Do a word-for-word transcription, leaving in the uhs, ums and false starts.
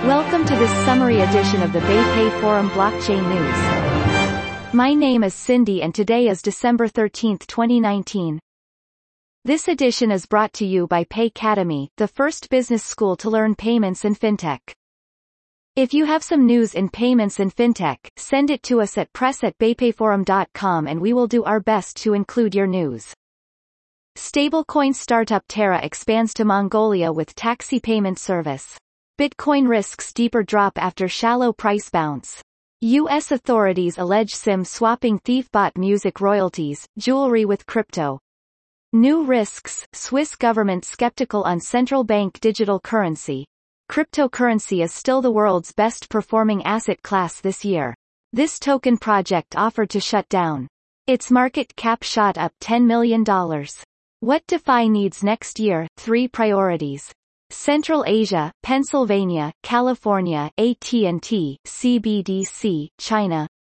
Welcome to this summary edition of the BayPay Forum Blockchain News. My name is Cindy and today is December thirteenth, twenty nineteen. This edition is brought to you by Paycademy, the first business school to learn payments and fintech. If you have some news in payments and fintech, send it to us at press at baypayforum dot com and we will do our best to include your news. Stablecoin startup Terra expands to Mongolia with taxi payment service. Bitcoin risks deeper drop after shallow price bounce. U S authorities allege SIM swapping thief bought music royalties, jewelry with crypto. New risks, Swiss government skeptical on central bank digital currency. Cryptocurrency is still the world's best performing asset class this year. This token project offered to shut down. Its market cap shot up ten million dollars. What DeFi needs next year, three priorities. Central Asia, Pennsylvania, California, A T and T, C B D C, China,